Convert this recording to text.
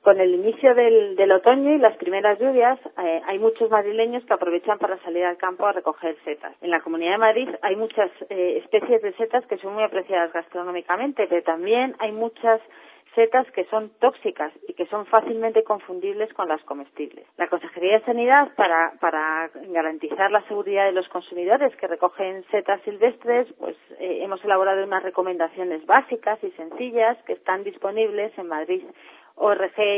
Con el inicio del otoño y las primeras lluvias, hay muchos madrileños que aprovechan para salir al campo a recoger setas. En la Comunidad de Madrid hay muchas especies de setas que son muy apreciadas gastronómicamente, pero también hay muchas setas que son tóxicas y que son fácilmente confundibles con las comestibles. La Consejería de Sanidad, para garantizar la seguridad de los consumidores que recogen setas silvestres, pues hemos elaborado unas recomendaciones básicas y sencillas que están disponibles en Madrid ORG